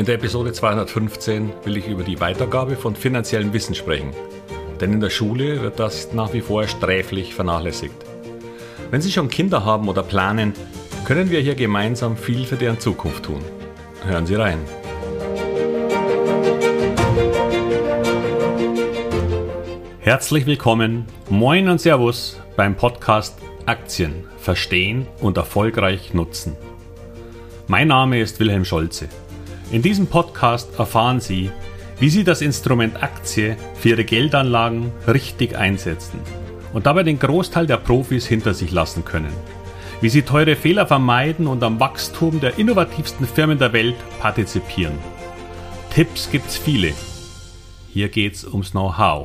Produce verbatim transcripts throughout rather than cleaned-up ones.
In der Episode zweihundertfünfzehn will ich über die Weitergabe von finanziellem Wissen sprechen. Denn in der Schule wird das nach wie vor sträflich vernachlässigt. Wenn Sie schon Kinder haben oder planen, können wir hier gemeinsam viel für deren Zukunft tun. Hören Sie rein. Herzlich willkommen, moin und Servus beim Podcast Aktien verstehen und erfolgreich nutzen. Mein Name ist Wilhelm Scholze. In diesem Podcast erfahren Sie, wie Sie das Instrument Aktie für Ihre Geldanlagen richtig einsetzen und dabei den Großteil der Profis hinter sich lassen können. Wie Sie teure Fehler vermeiden und am Wachstum der innovativsten Firmen der Welt partizipieren. Tipps gibt's viele. Hier geht's ums Know-how.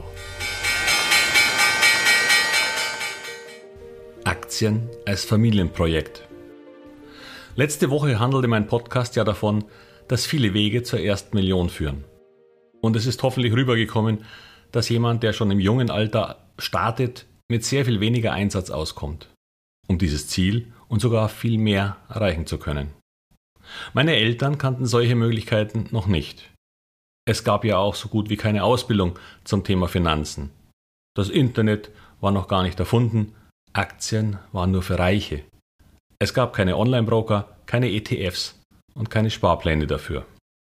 Aktien als Familienprojekt. Letzte Woche handelte mein Podcast ja davon, dass viele Wege zur ersten Million führen. Und es ist hoffentlich rübergekommen, dass jemand, der schon im jungen Alter startet, mit sehr viel weniger Einsatz auskommt, um dieses Ziel und sogar viel mehr erreichen zu können. Meine Eltern kannten solche Möglichkeiten noch nicht. Es gab ja auch so gut wie keine Ausbildung zum Thema Finanzen. Das Internet war noch gar nicht erfunden, Aktien waren nur für Reiche. Es gab keine Online-Broker, keine E T Fs und keine Sparpläne dafür.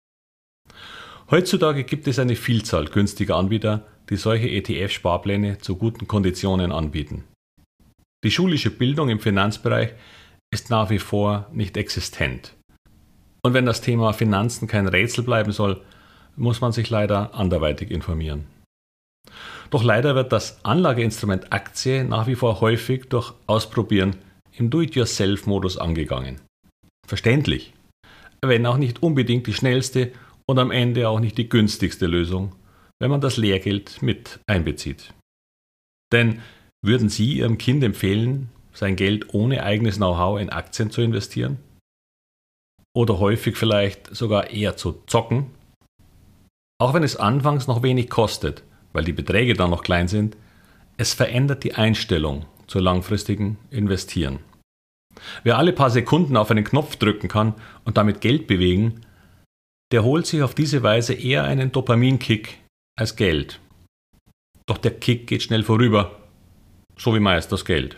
Heutzutage gibt es eine Vielzahl günstiger Anbieter, die solche E T F-Sparpläne zu guten Konditionen anbieten. Die schulische Bildung im Finanzbereich ist nach wie vor nicht existent. Und wenn das Thema Finanzen kein Rätsel bleiben soll, muss man sich leider anderweitig informieren. Doch leider wird das Anlageinstrument Aktie nach wie vor häufig durch Ausprobieren im Do-it-yourself-Modus angegangen. Verständlich, wenn auch nicht unbedingt die schnellste und am Ende auch nicht die günstigste Lösung, wenn man das Lehrgeld mit einbezieht. Denn würden Sie Ihrem Kind empfehlen, sein Geld ohne eigenes Know-how in Aktien zu investieren? Oder häufig vielleicht sogar eher zu zocken? Auch wenn es anfangs noch wenig kostet, weil die Beträge dann noch klein sind, es verändert die Einstellung zu langfristigen Investieren. Wer alle paar Sekunden auf einen Knopf drücken kann und damit Geld bewegen, der holt sich auf diese Weise eher einen Dopaminkick als Geld. Doch der Kick geht schnell vorüber, so wie meist das Geld.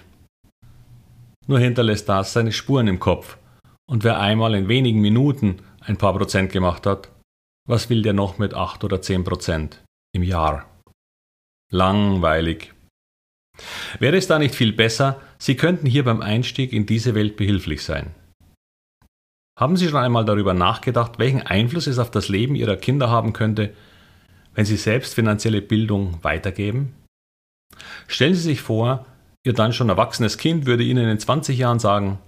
Nur hinterlässt das seine Spuren im Kopf. Und wer einmal in wenigen Minuten ein paar Prozent gemacht hat, was will der noch mit acht oder zehn Prozent im Jahr? Langweilig. Wäre es da nicht viel besser, Sie könnten hier beim Einstieg in diese Welt behilflich sein? Haben Sie schon einmal darüber nachgedacht, welchen Einfluss es auf das Leben Ihrer Kinder haben könnte, wenn Sie selbst finanzielle Bildung weitergeben? Stellen Sie sich vor, Ihr dann schon erwachsenes Kind würde Ihnen in zwanzig Jahren sagen: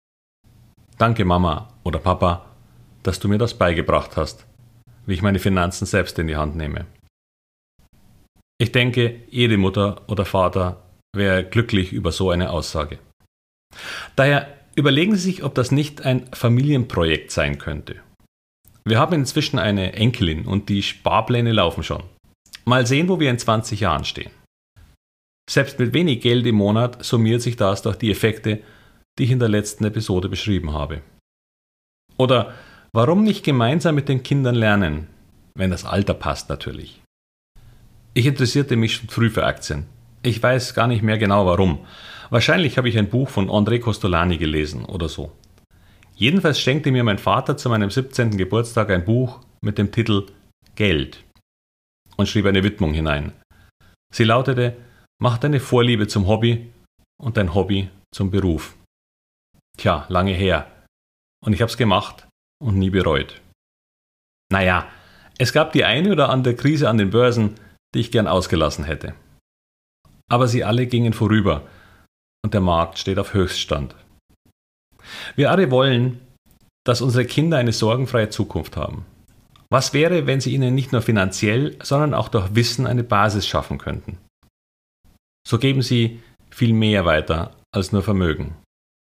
Danke Mama oder Papa, dass du mir das beigebracht hast, wie ich meine Finanzen selbst in die Hand nehme. Ich denke, jede Mutter oder Vater wäre glücklich über so eine Aussage. Daher überlegen Sie sich, ob das nicht ein Familienprojekt sein könnte. Wir haben inzwischen eine Enkelin und die Sparpläne laufen schon. Mal sehen, wo wir in zwanzig Jahren stehen. Selbst mit wenig Geld im Monat summiert sich das durch die Effekte, die ich in der letzten Episode beschrieben habe. Oder warum nicht gemeinsam mit den Kindern lernen, wenn das Alter passt natürlich. Ich interessierte mich schon früh für Aktien. Ich weiß gar nicht mehr genau warum. Wahrscheinlich habe ich ein Buch von André Costolani gelesen oder so. Jedenfalls schenkte mir mein Vater zu meinem siebzehnten Geburtstag ein Buch mit dem Titel Geld und schrieb eine Widmung hinein. Sie lautete: Mach deine Vorliebe zum Hobby und dein Hobby zum Beruf. Tja, lange her. Und ich habe es gemacht und nie bereut. Naja, es gab die eine oder andere Krise an den Börsen, die ich gern ausgelassen hätte. Aber sie alle gingen vorüber und der Markt steht auf Höchststand. Wir alle wollen, dass unsere Kinder eine sorgenfreie Zukunft haben. Was wäre, wenn sie ihnen nicht nur finanziell, sondern auch durch Wissen eine Basis schaffen könnten? So geben sie viel mehr weiter als nur Vermögen.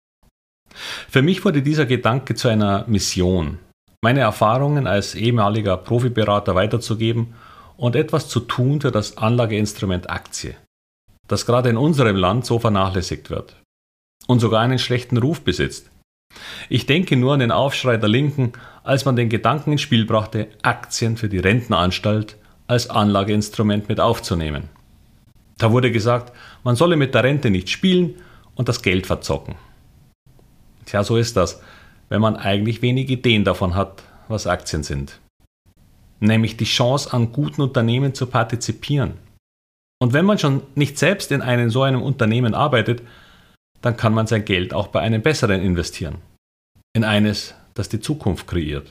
Für mich wurde dieser Gedanke zu einer Mission, meine Erfahrungen als ehemaliger Profiberater weiterzugeben und etwas zu tun für das Anlageinstrument Aktie, das gerade in unserem Land so vernachlässigt wird und sogar einen schlechten Ruf besitzt, Ich denke nur an den Aufschrei der Linken, als man den Gedanken ins Spiel brachte, Aktien für die Rentenanstalt als Anlageinstrument mit aufzunehmen. Da wurde gesagt, man solle mit der Rente nicht spielen und das Geld verzocken. Tja, so ist das, wenn man eigentlich wenig Ideen davon hat, was Aktien sind. Nämlich die Chance, an guten Unternehmen zu partizipieren. Und wenn man schon nicht selbst in einem so einem Unternehmen arbeitet, dann kann man sein Geld auch bei einem besseren investieren. In eines, das die Zukunft kreiert.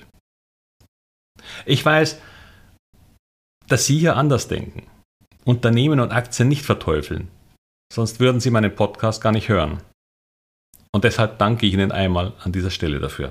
Ich weiß, dass Sie hier anders denken. Unternehmen und Aktien nicht verteufeln. Sonst würden Sie meinen Podcast gar nicht hören. Und deshalb danke ich Ihnen einmal an dieser Stelle dafür.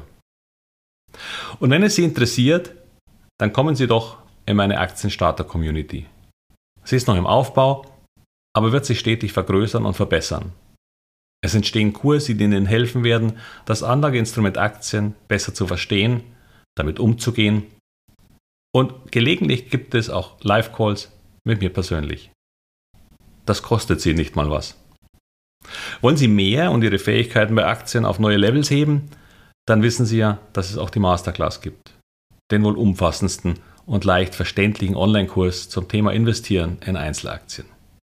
Und wenn es Sie interessiert, dann kommen Sie doch in meine Aktienstarter-Community. Sie ist noch im Aufbau, aber wird sich stetig vergrößern und verbessern. Es entstehen Kurse, die Ihnen helfen werden, das Anlageinstrument Aktien besser zu verstehen, damit umzugehen. Und gelegentlich gibt es auch Live-Calls mit mir persönlich. Das kostet Sie nicht mal was. Wollen Sie mehr und Ihre Fähigkeiten bei Aktien auf neue Levels heben? Dann wissen Sie ja, dass es auch die Masterclass gibt. Den wohl umfassendsten und leicht verständlichen Online-Kurs zum Thema Investieren in Einzelaktien.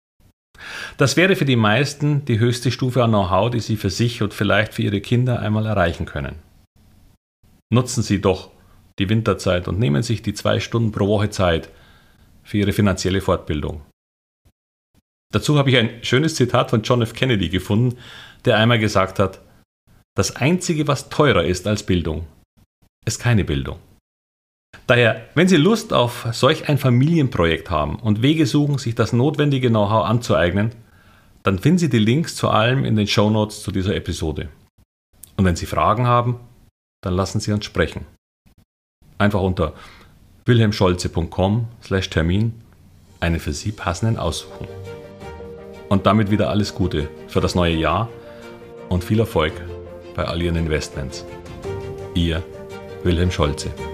Das wäre für die meisten die höchste Stufe an Know-how, die Sie für sich und vielleicht für Ihre Kinder einmal erreichen können. Nutzen Sie doch die Winterzeit und nehmen sich die zwei Stunden pro Woche Zeit für Ihre finanzielle Fortbildung. Dazu habe ich ein schönes Zitat von John F. Kennedy gefunden, der einmal gesagt hat: Das Einzige, was teurer ist als Bildung, ist keine Bildung. Daher, wenn Sie Lust auf solch ein Familienprojekt haben und Wege suchen, sich das notwendige Know-how anzueignen, dann finden Sie die Links zu allem in den Shownotes zu dieser Episode. Und wenn Sie Fragen haben, dann lassen Sie uns sprechen. Einfach unter wilhelmscholze punkt com slash Termin einen für Sie passenden aussuchen. Und damit wieder alles Gute für das neue Jahr und viel Erfolg bei all Ihren Investments. Ihr Wilhelm Scholze.